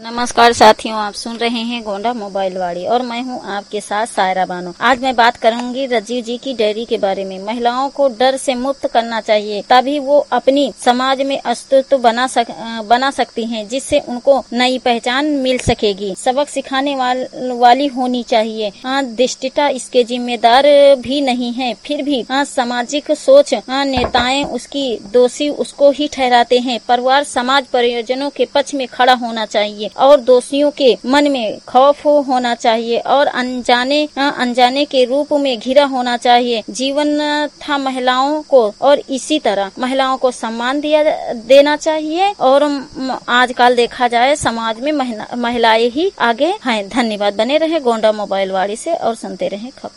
नमस्कार साथियों, आप सुन रहे हैं गोंडा मोबाइल वाड़ी और मैं हूं आपके साथ सायरा बानो। आज मैं बात करूंगी राजीव जी की डायरी के बारे में। महिलाओं को डर से मुक्त करना चाहिए, तभी वो अपनी समाज में अस्तित्व बना सकती हैं, जिससे उनको नई पहचान मिल सकेगी। सबक सिखाने वाली होनी चाहिए। दिष्टता इसके जिम्मेदार भी नहीं है, फिर भी सामाजिक सोच नेताएं उसकी दोषी उसको ही ठहराते हैं। परिवार समाज परियोजनों के पक्ष में खड़ा होना चाहिए और दोषियों के मन में खौफ होना चाहिए और अनजाने के रूप में घिरा होना चाहिए। जीवन था महिलाओं को और इसी तरह महिलाओं को सम्मान देना चाहिए। और आजकल देखा जाए समाज में महिलाएं ही आगे हैं। धन्यवाद। बने रहे गोंडा मोबाइल वाड़ी से और सुनते रहे खबर।